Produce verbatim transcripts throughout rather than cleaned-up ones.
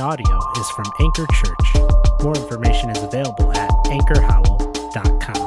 audio is from Anchor Church. More information is available at anchor howell dot com.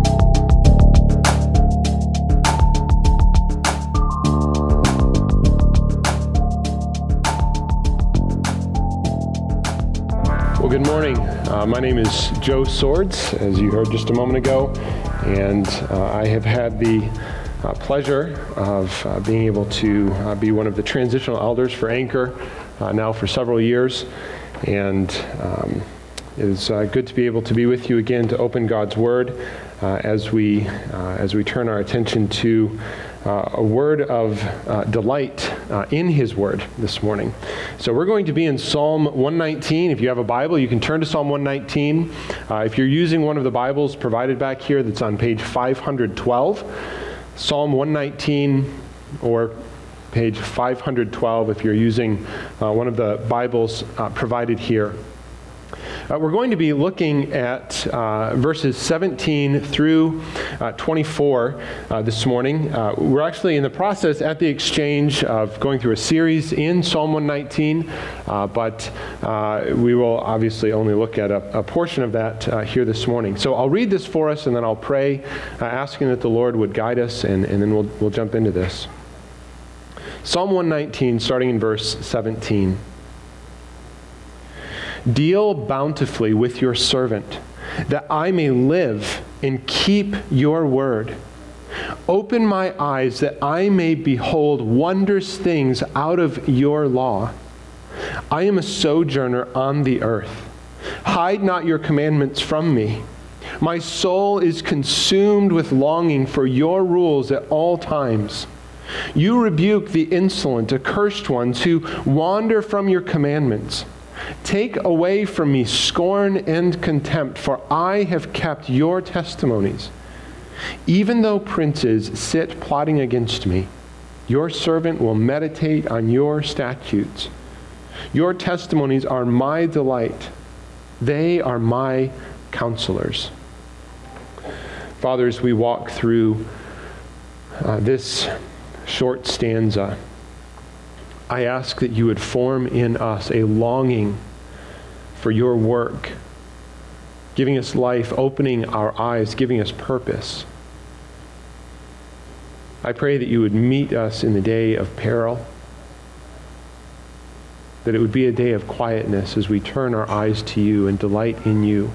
Well, good morning. Uh, my name is Joe Swords, as you heard just a moment ago, and uh, I have had the uh, pleasure of uh, being able to uh, be one of the transitional elders for Anchor uh, now for several years, and um, it is uh, good to be able to be with you again to open God's Word uh, as we uh, as we turn our attention to Uh, a word of uh, delight uh, in His Word this morning. So we're going to be in Psalm one nineteen. If you have a Bible, you can turn to Psalm one nineteen. Uh, if you're using one of the Bibles provided back here, that's on page five hundred twelve. Psalm one nineteen, or page five hundred twelve if you're using uh, one of the Bibles uh, provided here. Uh, we're going to be looking at uh, verses seventeen through uh, twenty-four uh, this morning. Uh, we're actually in the process at the Exchange of going through a series in Psalm one nineteen, uh, but uh, we will obviously only look at a, a portion of that uh, here this morning. So I'll read this for us, and then I'll pray, uh, asking that the Lord would guide us, and, and then we'll, we'll jump into this. Psalm one nineteen, starting in verse seventeen. Deal bountifully with your servant, that I may live and keep your word. Open my eyes that I may behold wondrous things out of your law. I am a sojourner on the earth. Hide not your commandments from me. My soul is consumed with longing for your rules at all times. You rebuke the insolent, accursed ones who wander from your commandments. Take away from me scorn and contempt, for I have kept your testimonies. Even though princes sit plotting against me, your servant will meditate on your statutes. Your testimonies are my delight. They are my counselors. Father, as we walk through uh, this short stanza, I ask that you would form in us a longing for your work, giving us life, opening our eyes, giving us purpose. I pray that you would meet us in the day of peril, that it would be a day of quietness as we turn our eyes to you and delight in you.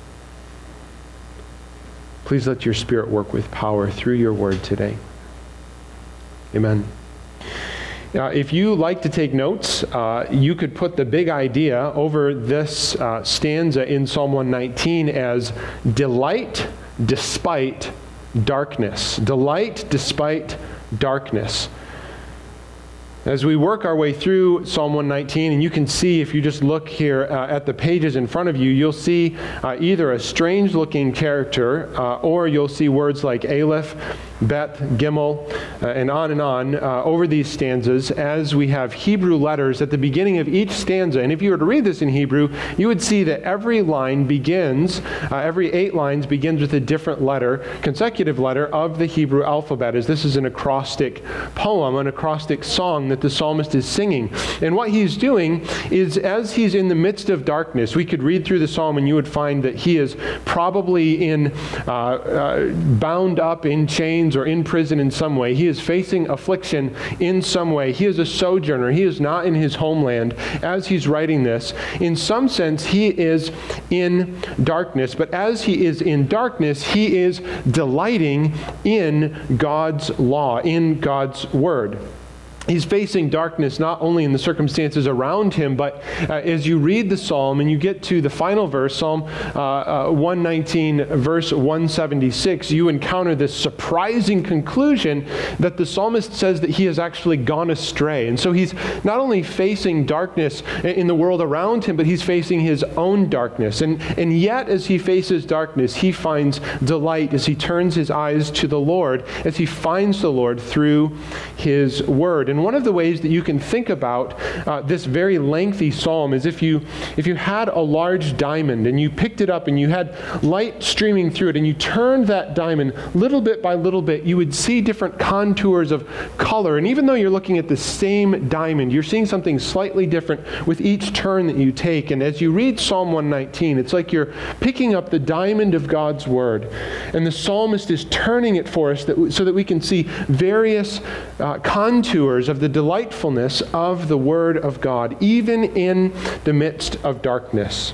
Please let your Spirit work with power through your word today. Amen. Uh, if you like to take notes, uh, you could put the big idea over this uh, stanza in Psalm one nineteen as delight despite darkness. Delight despite darkness. As we work our way through Psalm one nineteen, and you can see if you just look here uh, at the pages in front of you, you'll see uh, either a strange-looking character uh, or you'll see words like Aleph, Bet, Gimel, uh, and on and on uh, over these stanzas as we have Hebrew letters at the beginning of each stanza. And if you were to read this in Hebrew, you would see that every line begins, uh, every eight lines begins with a different letter, consecutive letter of the Hebrew alphabet, as this is an acrostic poem, an acrostic song that the psalmist is singing. And what he's doing is, as he's in the midst of darkness, we could read through the psalm and you would find that he is probably in uh, uh, bound up in chains or in prison in some way. He is facing affliction in some way. He is a sojourner. He is not in his homeland as he's writing this. In some sense, he is in darkness, but as he is in darkness, he is delighting in God's law, in God's word. He's facing darkness not only in the circumstances around him, but uh, as you read the psalm and you get to the final verse, Psalm uh, uh, one nineteen, verse one seventy-six, you encounter this surprising conclusion that the psalmist says that he has actually gone astray. And so he's not only facing darkness in the world around him, but he's facing his own darkness. And, and yet, as he faces darkness, he finds delight as he turns his eyes to the Lord, as he finds the Lord through his word. And And one of the ways that you can think about uh, this very lengthy psalm is if you if you had a large diamond and you picked it up and you had light streaming through it and you turned that diamond little bit by little bit, you would see different contours of color. And even though you're looking at the same diamond, you're seeing something slightly different with each turn that you take. And as you read Psalm one nineteen, it's like you're picking up the diamond of God's Word, and the psalmist is turning it for us that w- so that we can see various uh, contours of the delightfulness of the Word of God, even in the midst of darkness.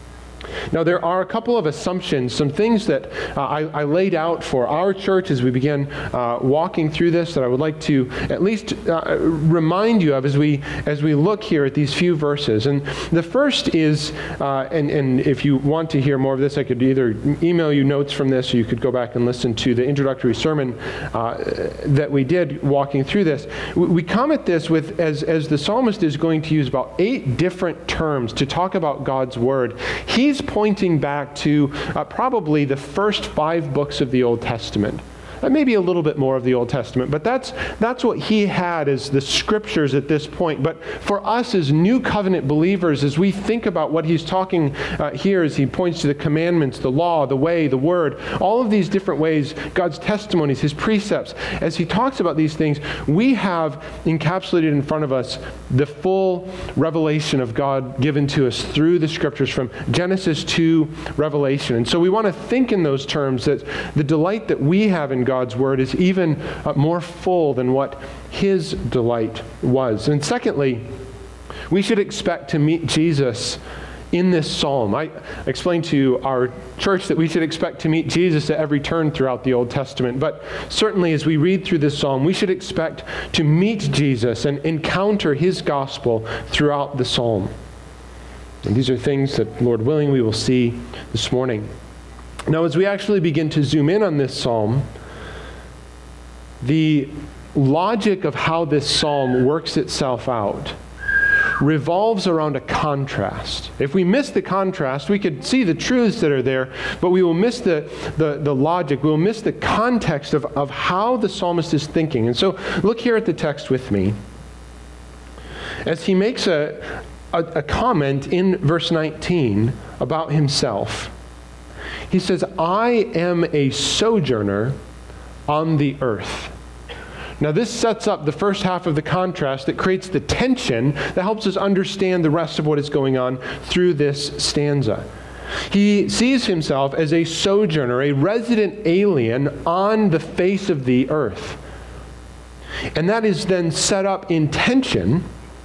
Now, there are a couple of assumptions, some things that uh, I, I laid out for our church as we began uh, walking through this that I would like to at least uh, remind you of as we as we look here at these few verses. And the first is, uh, and, and if you want to hear more of this, I could either email you notes from this, or you could go back and listen to the introductory sermon uh, that we did walking through this. We, we come at this with, as, as the psalmist is going to use about eight different terms to talk about God's Word. He's pointing back to uh, probably the first five books of the Old Testament. Uh, maybe a little bit more of the Old Testament, but that's that's what he had as the scriptures at this point. But for us as new covenant believers, as we think about what he's talking uh, here, as he points to the commandments, the law, the way, the word, all of these different ways, God's testimonies, his precepts, as he talks about these things, we have encapsulated in front of us the full revelation of God given to us through the scriptures from Genesis to Revelation. And so we want to think in those terms, that the delight that we have in God's Word is even uh, more full than what his delight was. And secondly, we should expect to meet Jesus in this psalm. I explained to our church that we should expect to meet Jesus at every turn throughout the Old Testament. But certainly as we read through this psalm, we should expect to meet Jesus and encounter his gospel throughout the psalm. And these are things that, Lord willing, we will see this morning. Now, as we actually begin to zoom in on this psalm, the logic of how this psalm works itself out revolves around a contrast. If we miss the contrast, we could see the truths that are there, but we will miss the, the, the logic, we will miss the context of, of how the psalmist is thinking. And so look here at the text with me. As he makes a, a, a comment in verse nineteen about himself, he says, I am a sojourner on the earth. Now this sets up the first half of the contrast that creates the tension that helps us understand the rest of what is going on through this stanza. He sees himself as a sojourner, a resident alien on the face of the earth. And that is then set up in tension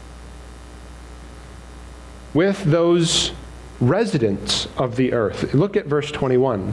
with those residents of the earth. Look at verse twenty-one.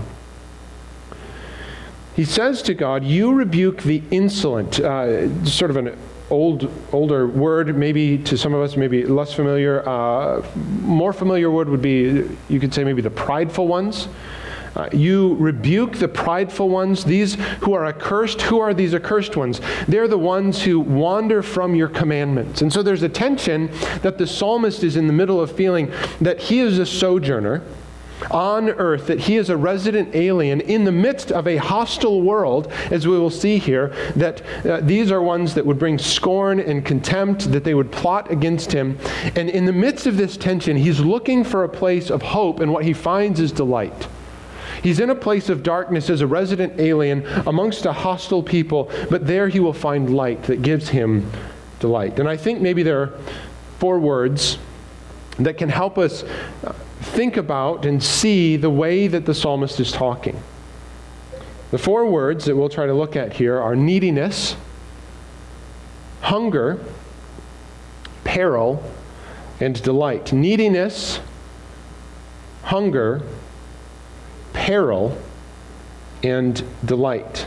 He says to God, you rebuke the insolent, uh, sort of an old, older word, maybe to some of us, maybe less familiar. Uh, more familiar word would be, you could say maybe the prideful ones. Uh, you rebuke the prideful ones, these who are accursed. Who are these accursed ones? They're the ones who wander from your commandments. And so there's a tension that the psalmist is in the middle of feeling, that he is a sojourner on earth, that he is a resident alien in the midst of a hostile world, as we will see here, that uh, these are ones that would bring scorn and contempt, that they would plot against him. And in the midst of this tension, he's looking for a place of hope, and what he finds is delight. He's in a place of darkness as a resident alien amongst a hostile people, but there he will find light that gives him delight. And I think maybe there are four words that can help us think about and see the way that the psalmist is talking. The four words that we'll try to look at here are neediness, hunger, peril, and delight. Neediness, hunger, peril, and delight.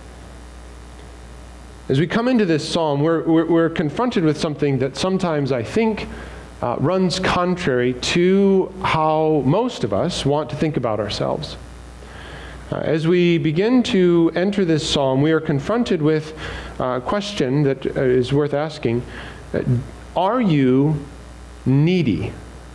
As we come into this psalm, we're, we're, we're confronted with something that sometimes I think uh, runs contrary to how most of us want to think about ourselves. Uh, as we begin to enter this psalm, we are confronted with a question that uh, is worth asking. Uh, are you needy?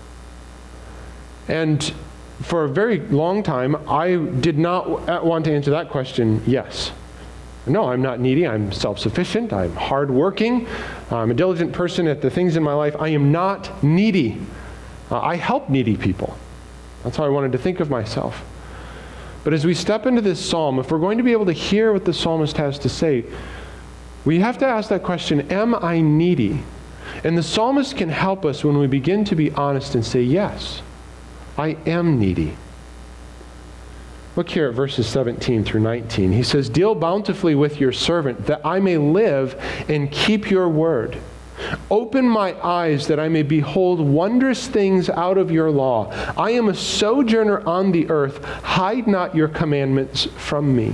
And for a very long time, I did not want to answer that question yes. No, I'm not needy. I'm self-sufficient. I'm hardworking. I'm a diligent person at the things in my life. I am not needy. Uh, I help needy people. That's how I wanted to think of myself. But as we step into this psalm, if we're going to be able to hear what the psalmist has to say, we have to ask that question, am I needy? And the psalmist can help us when we begin to be honest and say, yes, I am needy. Look here at verses seventeen through nineteen. He says, deal bountifully with your servant, that I may live and keep your word. Open my eyes that I may behold wondrous things out of your law. I am a sojourner on the earth. Hide not your commandments from me.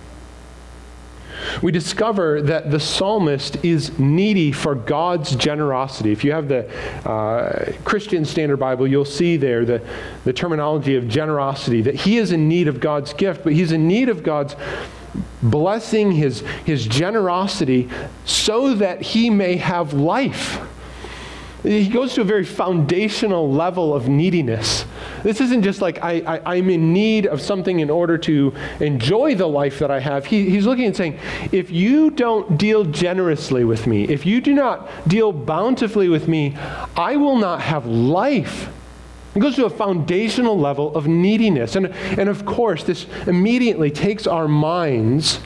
We discover that the psalmist is needy for God's generosity. If you have the uh, Christian Standard Bible, you'll see there the, the terminology of generosity, that he is in need of God's gift, but he's in need of God's blessing, his, his generosity, so that he may have life. He goes to a very foundational level of neediness. This isn't just like I, I, I'm in need of something in order to enjoy the life that I have. He, he's looking and saying, if you don't deal generously with me, if you do not deal bountifully with me, I will not have life. It goes to a foundational level of neediness. And, and of course, this immediately takes our minds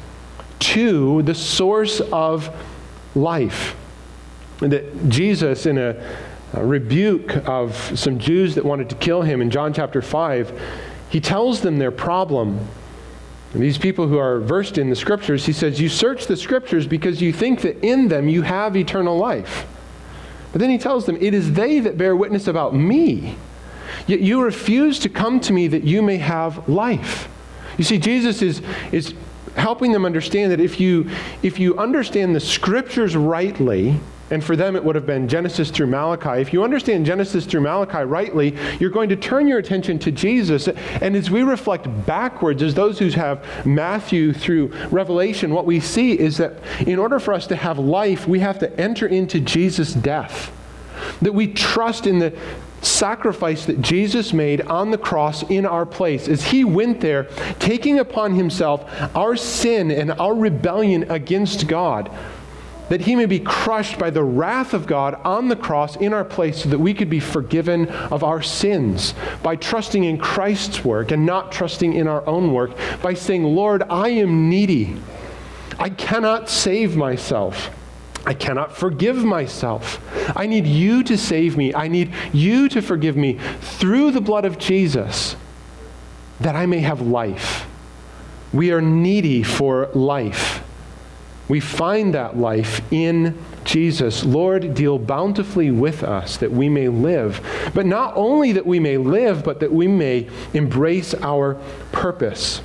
to the source of life. That Jesus, in a, a rebuke of some Jews that wanted to kill him in John chapter five, he tells them their problem. And these people who are versed in the scriptures, he says, you search the scriptures because you think that in them you have eternal life. But then he tells them, it is they that bear witness about me. Yet you refuse to come to me that you may have life. You see, Jesus is, is helping them understand that if you, if you understand the scriptures rightly, and for them it would have been Genesis through Malachi. If you understand Genesis through Malachi rightly, you're going to turn your attention to Jesus. And as we reflect backwards, as those who have Matthew through Revelation, what we see is that in order for us to have life, we have to enter into Jesus' death. That we trust in the sacrifice that Jesus made on the cross in our place. As he went there, taking upon himself our sin and our rebellion against God, that he may be crushed by the wrath of God on the cross in our place so that we could be forgiven of our sins by trusting in Christ's work and not trusting in our own work, by saying, Lord, I am needy. I cannot save myself. I cannot forgive myself. I need you to save me. I need you to forgive me through the blood of Jesus that I may have life. We are needy for life. We find that life in Jesus. Lord, deal bountifully with us that we may live. But not only that we may live, but that we may embrace our purpose.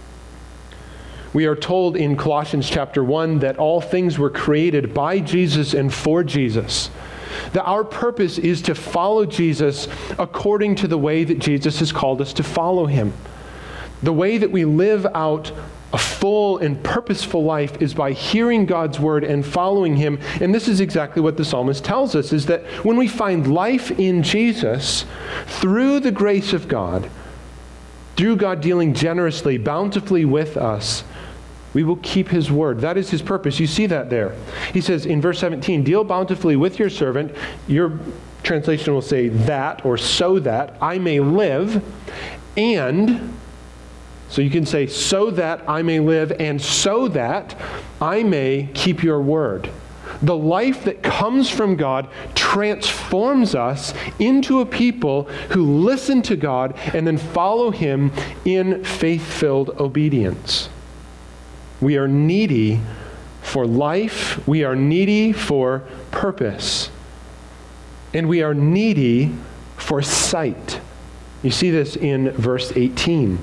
We are told in Colossians chapter one that all things were created by Jesus and for Jesus. That our purpose is to follow Jesus according to the way that Jesus has called us to follow him. The way that we live out a full and purposeful life is by hearing God's word and following him. And this is exactly what the psalmist tells us, is that when we find life in Jesus, through the grace of God, through God dealing generously, bountifully with us, we will keep his word. That is his purpose. You see that there. He says in verse seventeen, deal bountifully with your servant. Your translation will say that, or so that I may live, and so you can say, so that I may live, and so that I may keep your word. The life that comes from God transforms us into a people who listen to God and then follow him in faith-filled obedience. We are needy for life. We are needy for purpose. And we are needy for sight. You see this in verse eighteen.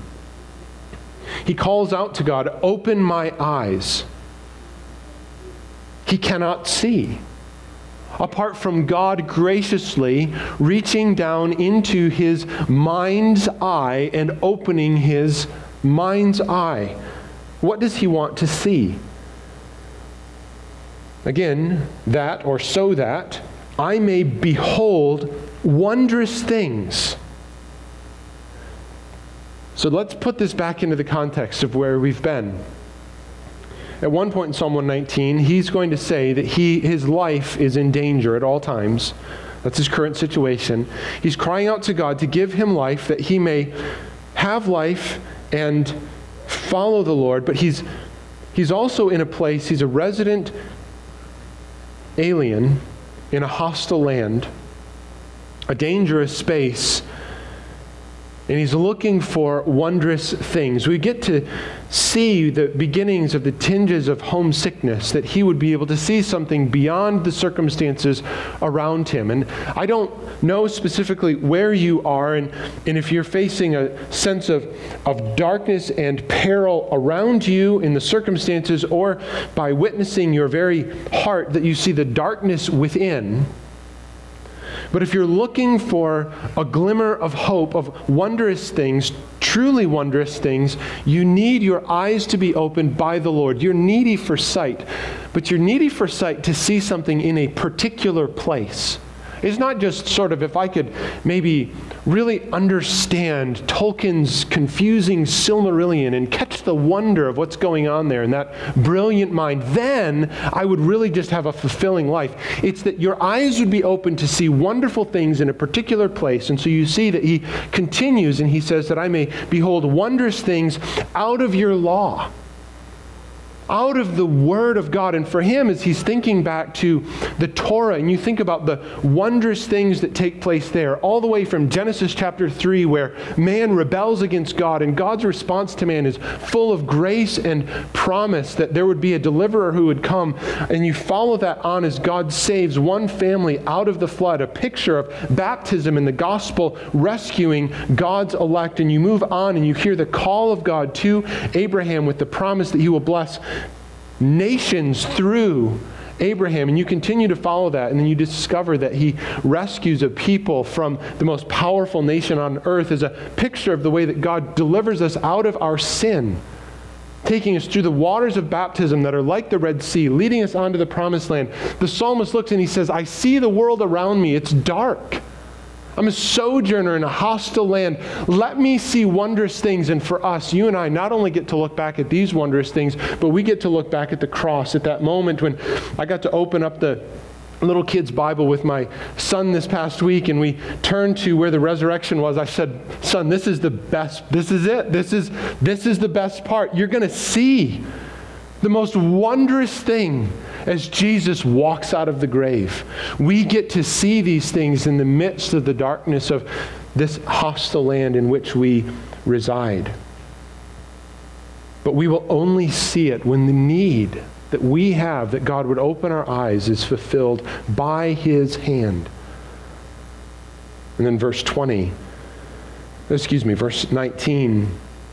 He calls out to God, open my eyes. He cannot see. Apart from God graciously reaching down into his mind's eye and opening his mind's eye, what does he want to see? Again, that or so that I may behold wondrous things. So let's put this back into the context of where we've been. At one point in Psalm one nineteen, he's going to say that he his life is in danger at all times. That's his current situation. He's crying out to God to give him life, that he may have life and follow the Lord. But he's he's also in a place, he's a resident alien in a hostile land, a dangerous space, and he's looking for wondrous things. We get to see the beginnings of the tinges of homesickness, that he would be able to see something beyond the circumstances around him. And I don't know specifically where you are, and, and if you're facing a sense of, of darkness and peril around you in the circumstances, or by witnessing your very heart that you see the darkness within. But if you're looking for a glimmer of hope, of wondrous things, truly wondrous things, you need your eyes to be opened by the Lord. You're needy for sight, but you're needy for sight to see something in a particular place. It's not just sort of, if I could maybe really understand Tolkien's confusing Silmarillion and catch the wonder of what's going on there in that brilliant mind, then I would really just have a fulfilling life. It's that your eyes would be open to see wonderful things in a particular place. And so you see that he continues and he says that I may behold wondrous things out of your law, out of the Word of God. And for him, as he's thinking back to the Torah, and you think about the wondrous things that take place there, all the way from Genesis chapter three, where man rebels against God, and God's response to man is full of grace and promise that there would be a deliverer who would come, and you follow that on as God saves one family out of the flood, a picture of baptism and the gospel rescuing God's elect, and you move on and you hear the call of God to Abraham with the promise that he will bless nations through Abraham, and you continue to follow that, and then you discover that he rescues a people from the most powerful nation on earth as a picture of the way that God delivers us out of our sin, taking us through the waters of baptism that are like the Red Sea, leading us onto the promised land. The psalmist looks and he says, I see the world around me, it's dark. I'm a sojourner in a hostile land. Let me see wondrous things. And for us, you and I not only get to look back at these wondrous things, but we get to look back at the cross, at that moment when I got to open up the little kid's Bible with my son this past week, and we turned to where the resurrection was. I said, son, this is the best. This is it. This is, this is the best part. You're going to see the most wondrous thing as Jesus walks out of the grave. We get to see these things in the midst of the darkness of this hostile land in which we reside. But we will only see it when the need that we have, that God would open our eyes, is fulfilled by his hand. And then verse twenty, excuse me, verse nineteen,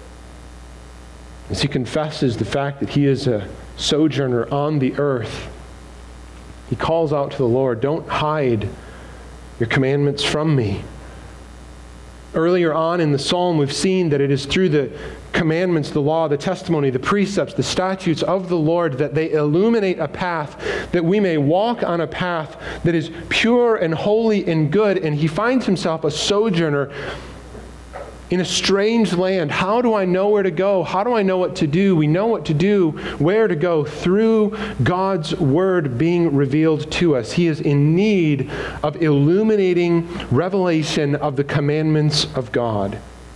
as he confesses the fact that he is a sojourner on the earth, he calls out to the Lord, don't hide your commandments from me. Earlier on in the psalm, we've seen that it is through the commandments, the law, the testimony, the precepts, the statutes of the Lord that they illuminate a path, that we may walk on a path that is pure and holy and good. And he finds himself a sojourner in a strange land. How do I know where to go? How do I know what to do? We know what to do, where to go, through God's word being revealed to us. He is in need of illuminating revelation of the commandments of God.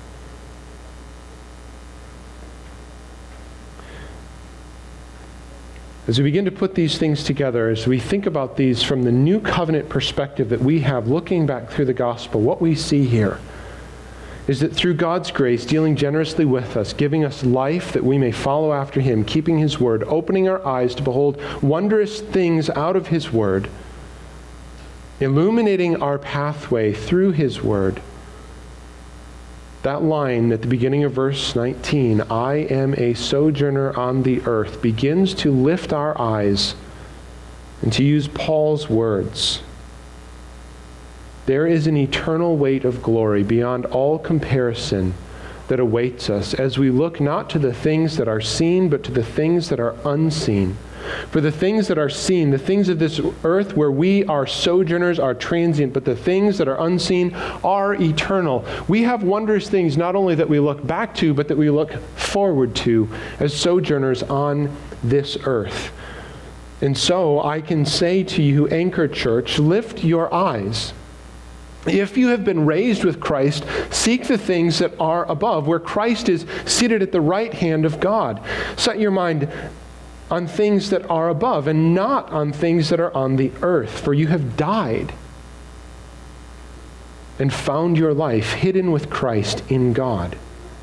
As we begin to put these things together, as we think about these from the new covenant perspective that we have looking back through the gospel, what we see here is that through God's grace, dealing generously with us, giving us life that we may follow after him, keeping his word, opening our eyes to behold wondrous things out of his word, illuminating our pathway through his word. That line at the beginning of verse nineteen, I am a sojourner on the earth, begins to lift our eyes and to use Paul's words. There is an eternal weight of glory beyond all comparison that awaits us as we look not to the things that are seen, but to the things that are unseen. For the things that are seen, the things of this earth where we are sojourners, are transient, but the things that are unseen are eternal. We have wondrous things not only that we look back to, but that we look forward to as sojourners on this earth. And so I can say to you, Anchor Church, lift your eyes. If you have been raised with Christ, seek the things that are above, where Christ is seated at the right hand of God. Set your mind on things that are above and not on things that are on the earth, for you have died and found your life hidden with Christ in God.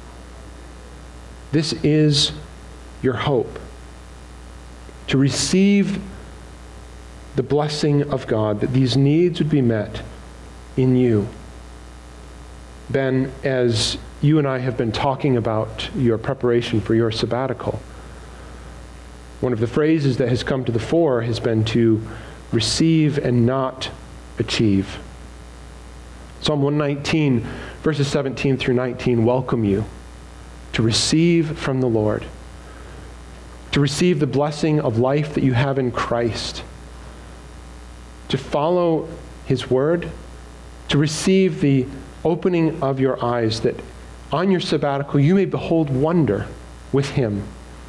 This is your hope, to receive the blessing of God, that these needs would be met in you. Ben, as you and I have been talking about your preparation for your sabbatical, one of the phrases that has come to the fore has been to receive and not achieve. Psalm one nineteen, verses seventeen through nineteen, welcome you to receive from the Lord, to receive the blessing of life that you have in Christ, to follow His word, to receive the opening of your eyes, that on your sabbatical you may behold wonder with Him,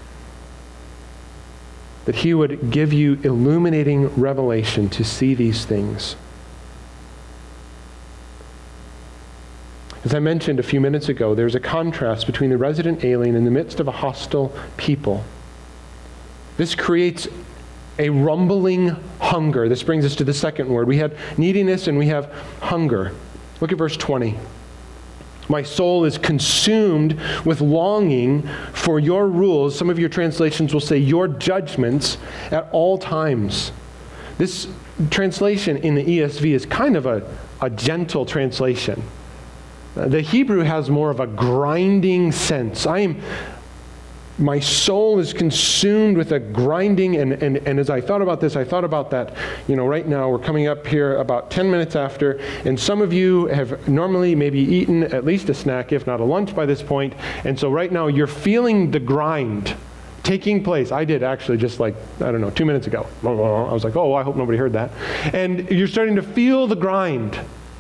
that He would give you illuminating revelation to see these things. As I mentioned a few minutes ago, there's a contrast between the resident alien in the midst of a hostile people. This creates a rumbling hunger. This brings us to the second word. We had neediness and we have hunger. Look at verse twenty. My soul is consumed with longing for your rules. Some of your translations will say your judgments at all times. This translation in the E S V is kind of a, a gentle translation. The Hebrew has more of a grinding sense. I am My soul is consumed with a grinding, and, and, and as I thought about this, I thought about that. You know, right now we're coming up here about ten minutes after, and some of you have normally maybe eaten at least a snack, if not a lunch by this point, and so right now you're feeling the grind taking place. I did actually just like, I don't know, two minutes ago. I was like, oh, I hope nobody heard that. And you're starting to feel the grind.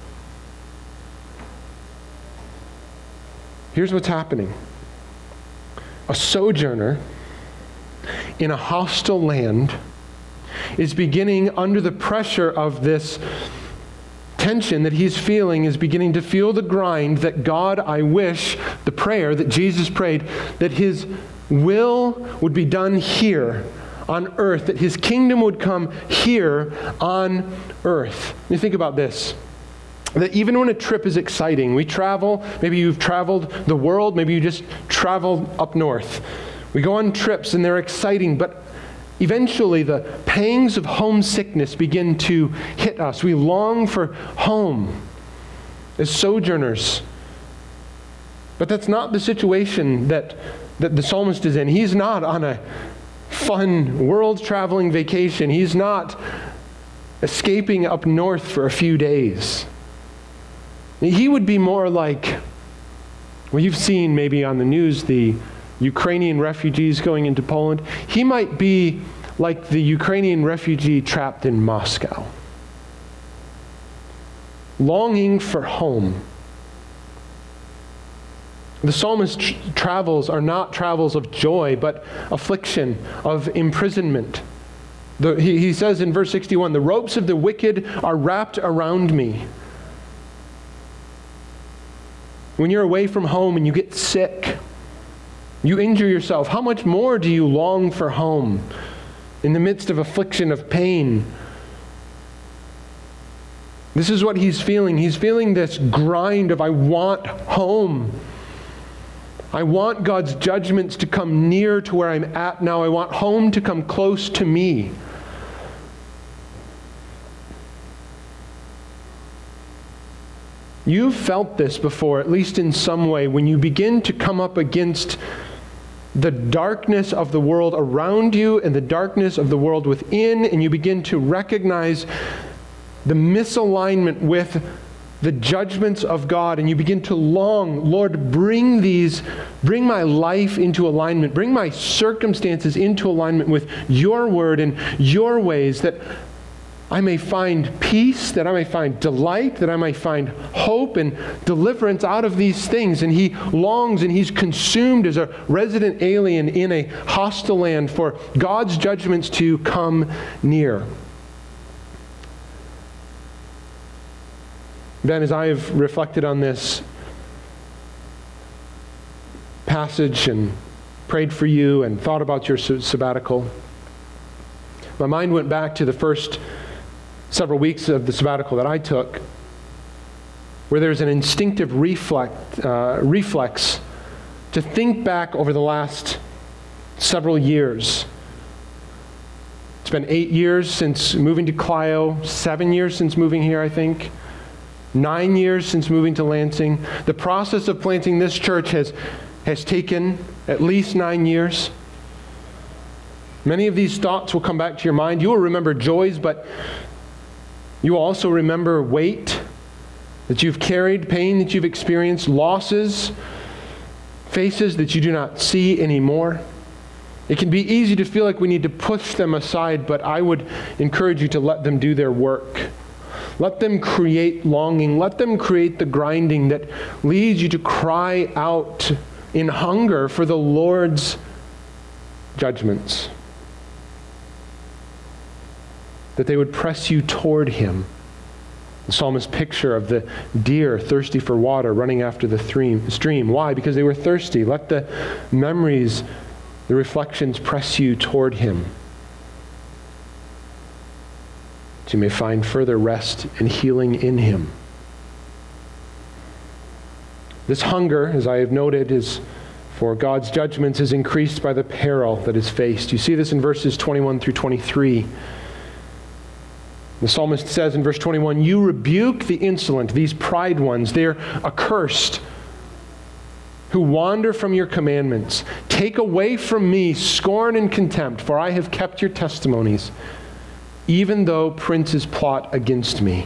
Here's what's happening. A sojourner in a hostile land is beginning, under the pressure of this tension that he's feeling, is beginning to feel the grind that God, I wish, the prayer that Jesus prayed, that His will would be done here on earth, that His kingdom would come here on earth. You think about this. That even when a trip is exciting, we travel, maybe you've traveled the world, maybe you just traveled up north. We go on trips and they're exciting, but eventually the pangs of homesickness begin to hit us. We long for home as sojourners. But that's not the situation that, that the psalmist is in. He's not on a fun world-traveling vacation. He's not escaping up north for a few days. He would be more like, well, you've seen maybe on the news the Ukrainian refugees going into Poland. He might be like the Ukrainian refugee trapped in Moscow, longing for home. The psalmist's tr- travels are not travels of joy, but affliction, of imprisonment. The, he, he says in verse sixty-one, the ropes of the wicked are wrapped around me. When you're away from home and you get sick, you injure yourself, how much more do you long for home in the midst of affliction, of pain? This is what he's feeling. He's feeling this grind of, I want home. I want God's judgments to come near to where I'm at now. I want home to come close to me. You've felt this before, at least in some way, when you begin to come up against the darkness of the world around you and the darkness of the world within, and you begin to recognize the misalignment with the judgments of God and you begin to long, Lord, bring these, bring my life into alignment, bring my circumstances into alignment with your word and your ways, that I may find peace, that I may find delight, that I may find hope and deliverance out of these things. And he longs and he's consumed as a resident alien in a hostile land for God's judgments to come near. Ben, as I've reflected on this passage and prayed for you and thought about your sabbatical, my mind went back to the first several weeks of the sabbatical that I took, where there's an instinctive reflex, uh, reflex to think back over the last several years. It's been eight years since moving to Clio, seven years since moving here, I think, nine years since moving to Lansing. The process of planting this church has, has taken at least nine years. Many of these thoughts will come back to your mind. You will remember joys, but you will also remember weight that you've carried, pain that you've experienced, losses, faces that you do not see anymore. It can be easy to feel like we need to push them aside, but I would encourage you to let them do their work. Let them create longing. Let them create the grinding that leads you to cry out in hunger for the Lord's judgments. That they would press you toward him. The psalmist's picture of the deer thirsty for water running after the stream. Why? Because they were thirsty. Let the memories, the reflections press you toward him. So you may find further rest and healing in him. This hunger, as I have noted, is for God's judgments is increased by the peril that is faced. You see this in verses twenty-one through twenty-three. The psalmist says in verse twenty-one, "You rebuke the insolent, these pride ones. They're accursed, who wander from your commandments. Take away from me scorn and contempt, for I have kept your testimonies, even though princes plot against me."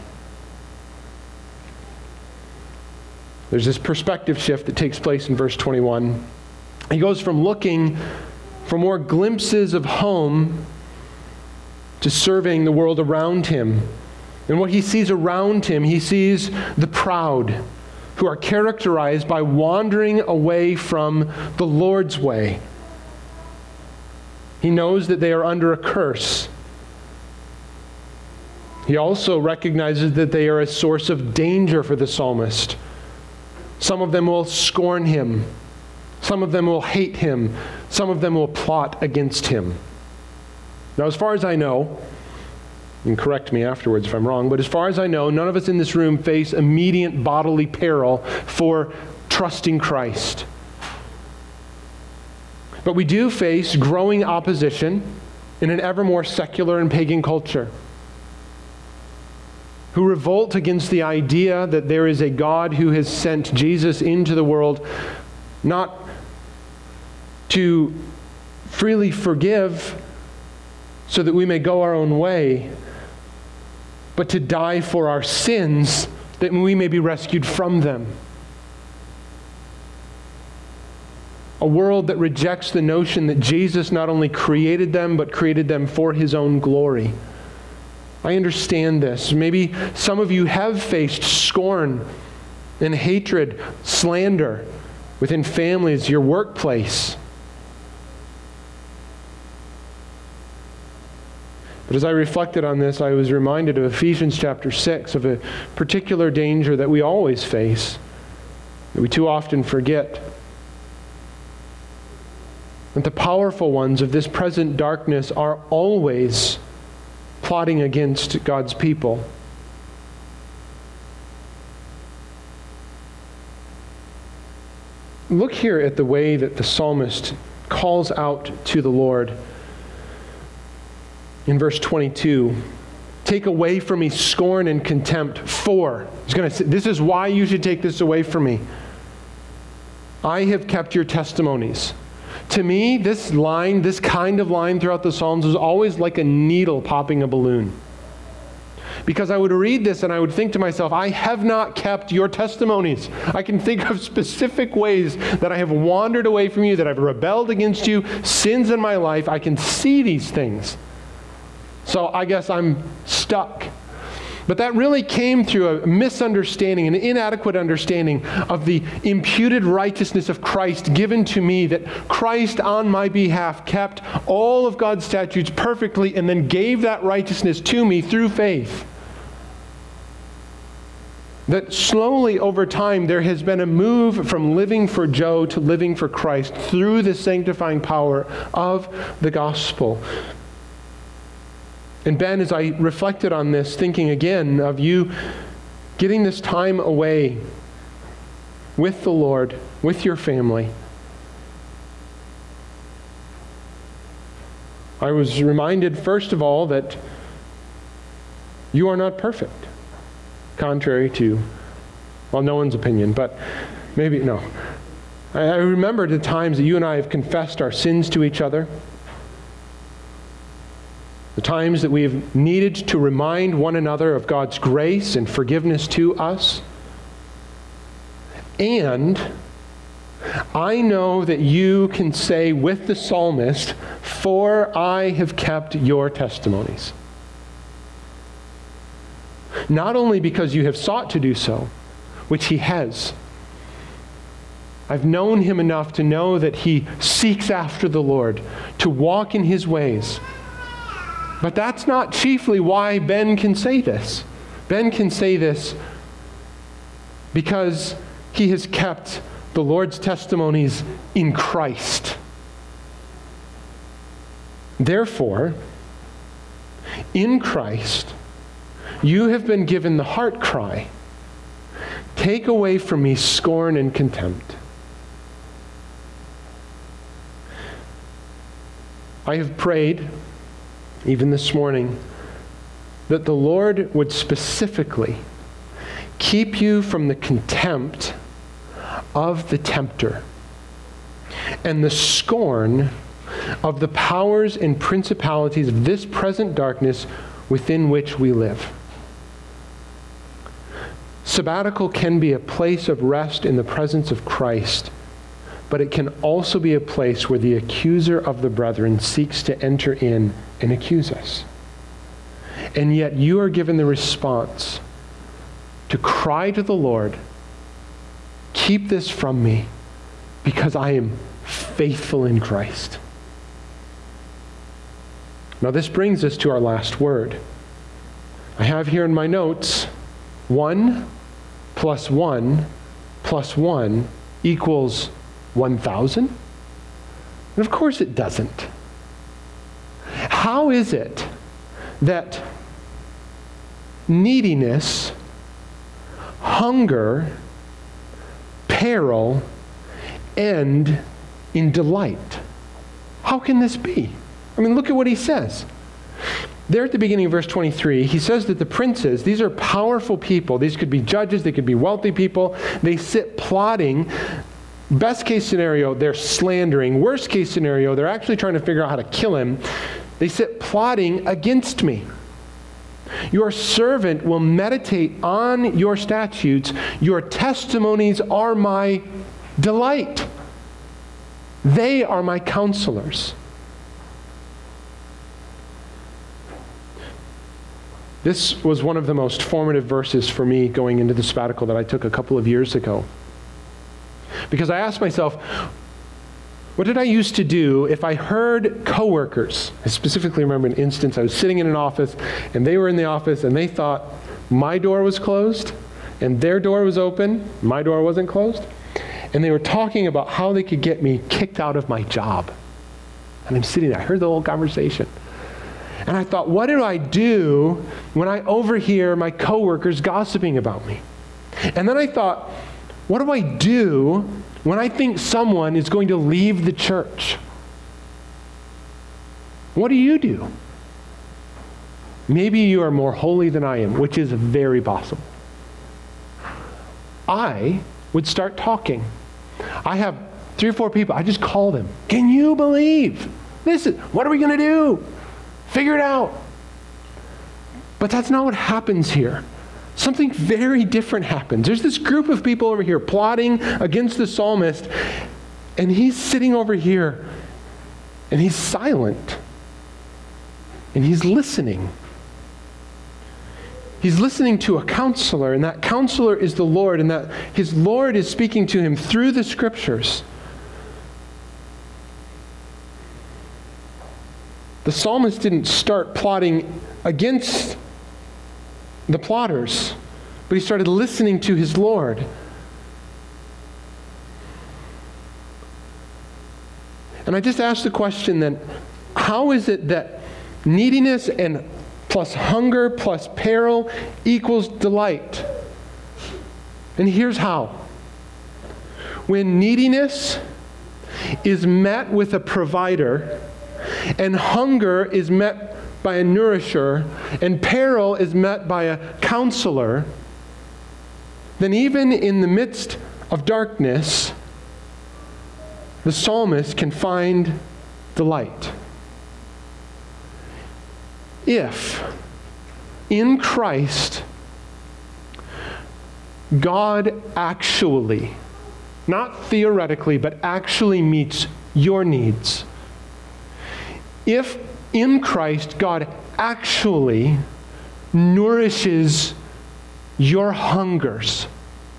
There's this perspective shift that takes place in verse twenty-one. He goes from looking for more glimpses of home to surveying the world around him. And what he sees around him, he sees the proud, who are characterized by wandering away from the Lord's way. He knows that they are under a curse. He also recognizes that they are a source of danger for the psalmist. Some of them will scorn him. Some of them will hate him. Some of them will plot against him. Now, as far as I know, and correct me afterwards if I'm wrong, but as far as I know, none of us in this room face immediate bodily peril for trusting Christ. But we do face growing opposition in an ever more secular and pagan culture, who revolt against the idea that there is a God who has sent Jesus into the world not to freely forgive so that we may go our own way, but to die for our sins that we may be rescued from them. A world that rejects the notion that Jesus not only created them, but created them for his own glory. I understand this. Maybe some of you have faced scorn and hatred, slander within families, your workplace. But as I reflected on this, I was reminded of Ephesians chapter six, of a particular danger that we always face, that we too often forget. That the powerful ones of this present darkness are always plotting against God's people. Look here at the way that the psalmist calls out to the Lord. In verse twenty-two, "Take away from me scorn and contempt, for," he's going to say, this is why you should take this away from me. "I have kept your testimonies." To me, this line, this kind of line throughout the Psalms is always like a needle popping a balloon. Because I would read this and I would think to myself, I have not kept your testimonies. I can think of specific ways that I have wandered away from you, that I've rebelled against you, sins in my life. I can see these things. So I guess I'm stuck. But that really came through a misunderstanding, an inadequate understanding of the imputed righteousness of Christ given to me, that Christ on my behalf kept all of God's statutes perfectly and then gave that righteousness to me through faith. That slowly over time there has been a move from living for Joe to living for Christ through the sanctifying power of the gospel. And Ben, as I reflected on this, thinking again of you getting this time away with the Lord, with your family, I was reminded, first of all, that you are not perfect, contrary to, well, no one's opinion, but maybe, no. I, I remember the times that you and I have confessed our sins to each other. The times that we have needed to remind one another of God's grace and forgiveness to us. And I know that you can say with the psalmist, "For I have kept your testimonies." Not only because you have sought to do so, which he has. I've known him enough to know that he seeks after the Lord, to walk in his ways. But that's not chiefly why Ben can say this. Ben can say this because he has kept the Lord's testimonies in Christ. Therefore, in Christ, you have been given the heart cry, "Take away from me scorn and contempt." I have prayed, even this morning, that the Lord would specifically keep you from the contempt of the tempter and the scorn of the powers and principalities of this present darkness within which we live. Sabbatical can be a place of rest in the presence of Christ, but it can also be a place where the accuser of the brethren seeks to enter in and accuse us. And yet you are given the response to cry to the Lord, "Keep this from me, because I am faithful in Christ." Now this brings us to our last word. I have here in my notes, one plus one plus one equals one thousand? And of course it doesn't. How is it that neediness, hunger, peril end in delight? How can this be? I mean, look at what he says. There at the beginning of verse twenty-three, he says that the princes, these are powerful people. These could be judges, they could be wealthy people. They sit plotting. Best case scenario, they're slandering. Worst case scenario, they're actually trying to figure out how to kill him. They sit plotting against me. Your servant will meditate on your statutes. Your testimonies are my delight. They are my counselors. This was one of the most formative verses for me going into the sabbatical that I took a couple of years ago. Because I asked myself, what did I used to do if I heard coworkers? I specifically remember an instance. I was sitting in an office, and they were in the office, and they thought my door was closed, and their door was open. My door wasn't closed. And they were talking about how they could get me kicked out of my job. And I'm sitting there. I heard the whole conversation. And I thought, what do I do when I overhear my coworkers gossiping about me? And then I thought, what do I do when I think someone is going to leave the church? What do you do? Maybe you are more holy than I am, which is very possible. I would start talking. I have three or four people. I just call them. Can you believe? Listen, what are we going to do? Figure it out. But that's not what happens here. Something very different happens. There's this group of people over here plotting against the psalmist, and he's sitting over here, and he's silent, and he's listening. He's listening to a counselor, and that counselor is the Lord, and that his Lord is speaking to him through the scriptures. The psalmist didn't start plotting against the plotters, but he started listening to his Lord. And I just asked the question then, how is it that neediness and plus hunger plus peril equals delight? And here's how. When neediness is met with a provider, and hunger is met by a nourisher, and peril is met by a counselor, then even in the midst of darkness, the psalmist can find delight. If in Christ, God actually, not theoretically, but actually meets your needs, if in Christ God actually nourishes your hungers,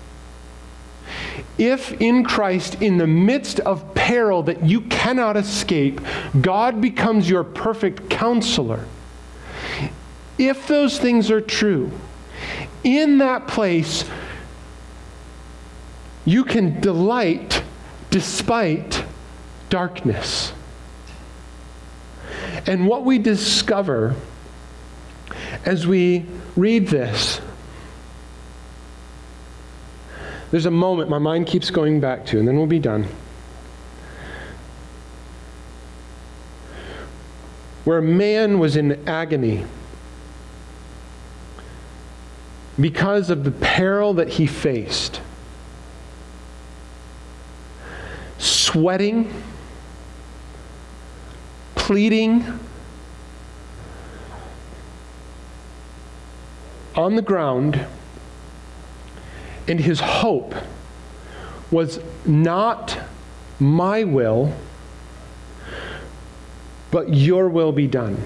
if in Christ, in the midst of peril that you cannot escape, God becomes your perfect counselor, if those things are true, in that place, you can delight despite darkness. And what we discover as we read this, there's a moment my mind keeps going back to, and then we'll be done, where a man was in agony because of the peril that he faced, sweating, pleading on the ground, and his hope was not my will, but your will be done.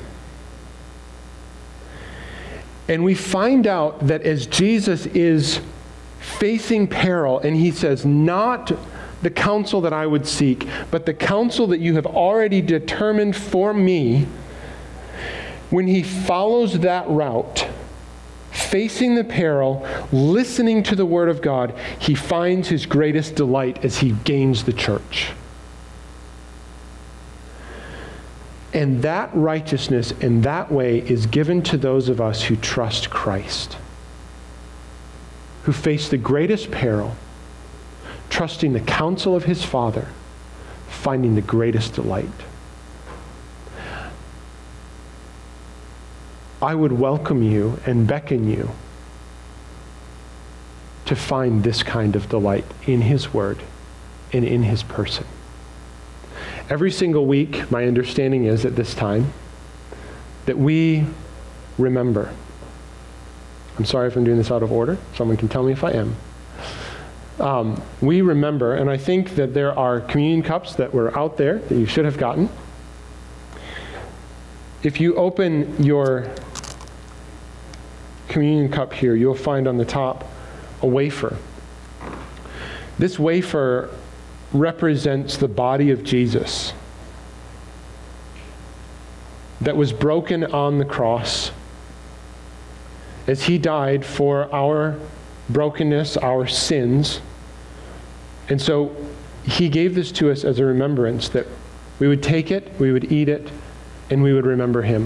And we find out that as Jesus is facing peril, and he says, not the counsel that I would seek, but the counsel that you have already determined for me, when he follows that route, facing the peril, listening to the word of God, he finds his greatest delight as he gains the church. And that righteousness in that way is given to those of us who trust Christ, who face the greatest peril, trusting the counsel of his Father, finding the greatest delight. I would welcome you and beckon you to find this kind of delight in his word and in his person. Every single week, my understanding is at this time that we remember. I'm sorry if I'm doing this out of order. Someone can tell me if I am. Um, we remember, and I think that there are communion cups that were out there that you should have gotten. If you open your communion cup here, you'll find on the top a wafer. This wafer represents the body of Jesus that was broken on the cross as he died for our brokenness, our sins. And so he gave this to us as a remembrance that we would take it, we would eat it, and we would remember him.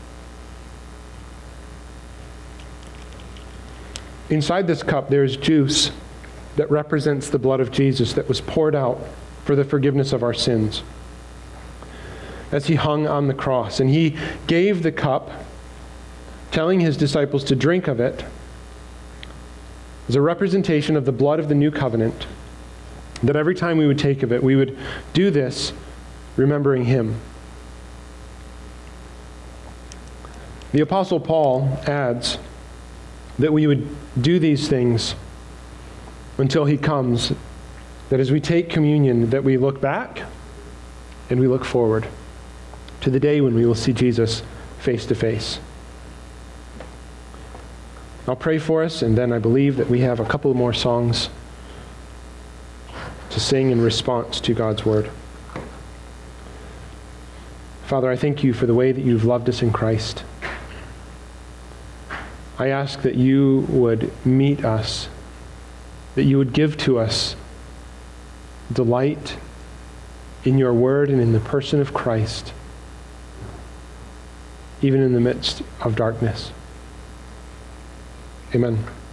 Inside this cup, there's juice that represents the blood of Jesus that was poured out for the forgiveness of our sins as he hung on the cross. And he gave the cup, telling his disciples to drink of it as a representation of the blood of the new covenant, that every time we would take of it, we would do this remembering him. The Apostle Paul adds that we would do these things until he comes, that as we take communion, that we look back and we look forward to the day when we will see Jesus face to face. I'll pray for us, and then I believe that we have a couple more songs to sing in response to God's word. Father, I thank you for the way that you've loved us in Christ. I ask that you would meet us, that you would give to us delight in your word and in the person of Christ, even in the midst of darkness. Amen.